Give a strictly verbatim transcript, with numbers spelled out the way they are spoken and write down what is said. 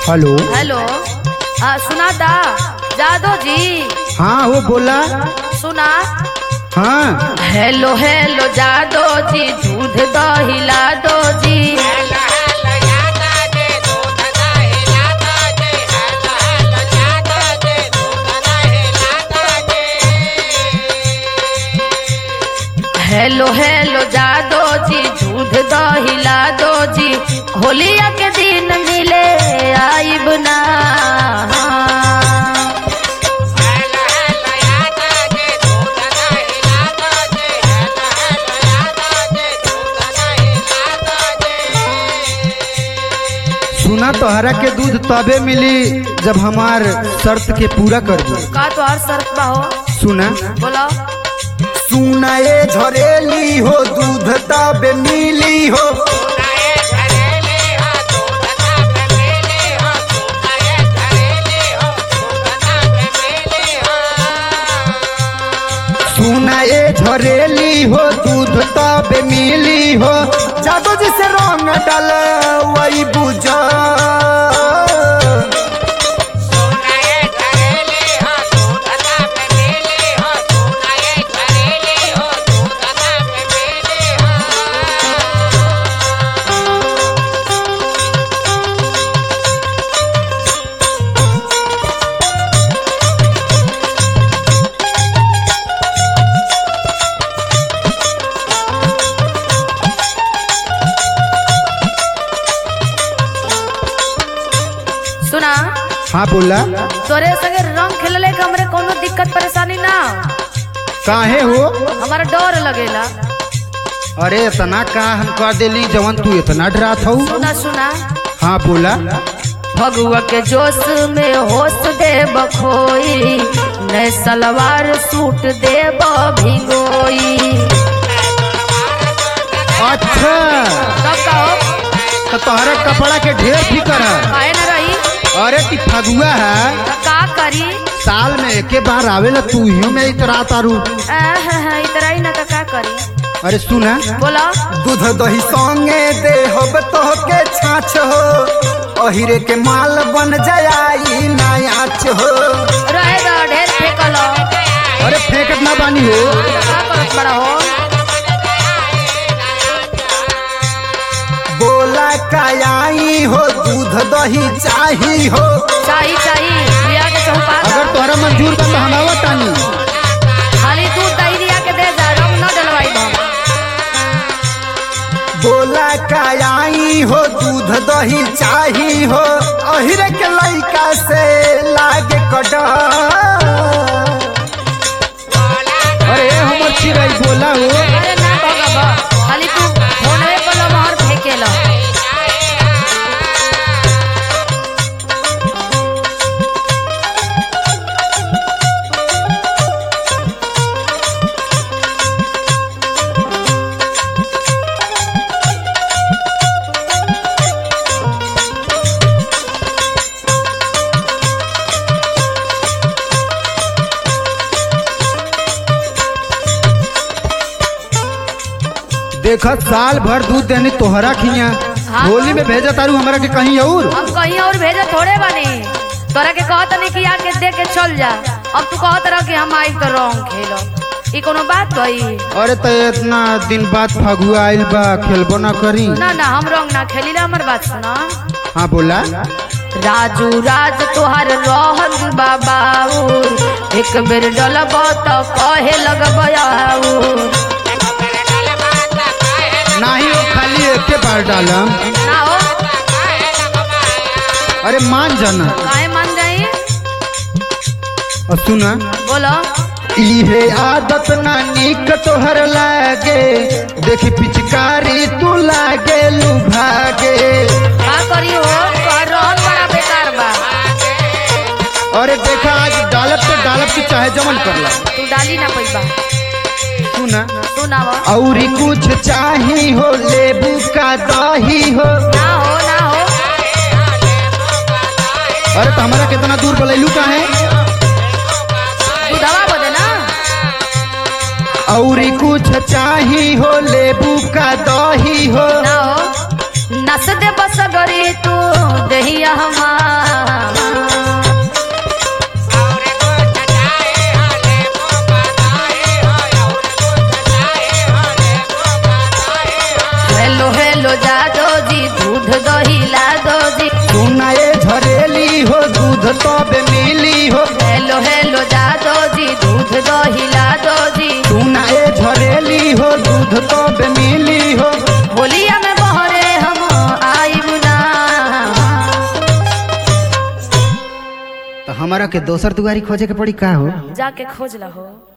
Hello hello. हाँ सुना था जादव जी। हाँ वो बोला। सुना। हाँ हेलो हेलो जादव जी, दूध दहिला दो जी। हेलो हेलो जादव जी, दूध दहिला दो जी। होलिया के दिन मिले आइब ना। सुना तोहरा के दूध तबे मिली जब हमार शर्त के पूरा कर दू। का तो हर शर्त बा हो। सुना बोलो। सुना ये झरेली हो दूध तबे मिली हो। सुना ये झरेली हो दूध तबे मिली हो। जादू जी से रंग डाल वही बुझा। सुना। हाँ बोला। तोरे संगे रंग खेलले के हमरे कोनो दिक्कत परेशानी ना। काहे हो? हमारा डर लगेला। अरे इतना का हम कर देली जवन तू इतना डरात हो। सुना सुना। हाँ बोला। भगुआ के जोश में होश दे बखोई, नए सलवार सूट दे भिगोई। अच्छा तब का हो? तो तोहरे कपड़ा के ढेर फिकर है। काहे न रही? अरे ती फगुआ है, तो का करी? साल में एके बार आवेला तू ही में इतरा तारू। इतना ही ना तो का करी। अरे सुना। बोला। दूध दही संगे दे होब तो के छाछ हो, अहिरे के माल बन जाई नायाच हो। रहे दा ढेर फेंकल। अरे फेंकत ना बानी हो। का करत बड़ा हो? बोला कायाई हो दूध दही चाही हो। चाही चाही लिया के चौपा। अगर तोहरा मंजूर बा तो हम आवत तानी। खाली दूध दही लिया के दे जा, रंग न डलवाई हम। बोला कायाई हो दूध दही चाही हो, अहिरे के लइका से लागे कड़ा। अरे हमर चिड़ै बोला हो। अरे ना भगवा, खाली तू फोनवे पर लमहर फेंकेला। देखा साल भर दूध देनी तोहरा खिया, हाँ। होली में भेजा तारू हमरा के कहीं और। हम कहीं और भेजे थोड़े बनी। तोरा के कहत नहीं कि आके दे के चल जा। अब तू कहत रह कि हम आई तो रंग खेलो। ई कोनो बात भई? अरे तो इतना दिन बाद फगुआ आइल बा, खेलबो ना करी। ना ना हम रंग ना खेली। हमर बात सुना। हाँ बोला। राजू राज तोहर रहन बाबाउर, एक बेर डलब तो कहे लगबयाउर। नहीं हो खाली एक बार डालम। ना हो? अरे मान जाना। काहे मान जाई? और सुना। बोलो। इहे आदत ना निक तोहर लागे, देखी पिचकारी तू लागे लू भागे। का करी हो? तोहर रहन बड़ा बेकार बा। अरे देखा आज डालब तो डालब की चाहे जमन करला। तू डाली ना पैबा। सुना। सुनावा। और कुछ चाही हो लेबू का दही हो। ना हो ना हो। अरे तो हमारा कितना दूर बोलैलू का है? तू दवा बदे ना। और कुछ चाही हो लेबू का दही हो। ना हो नस दे बसगरी तू दहिया हमार हेलो हेलो जादो जी दूध दही ला दो जी सुनाए झरेली हो दूध तब मिली हो हेलो हेलो जादो जी दूध दही ला दो जी सुनाए झरेली हो दूध तब मिली हो होलिया में बहरे हम आइब ना तो हमारा के दोसर दुआरी खोजे के पड़ी का हो जाके खोज ला हो।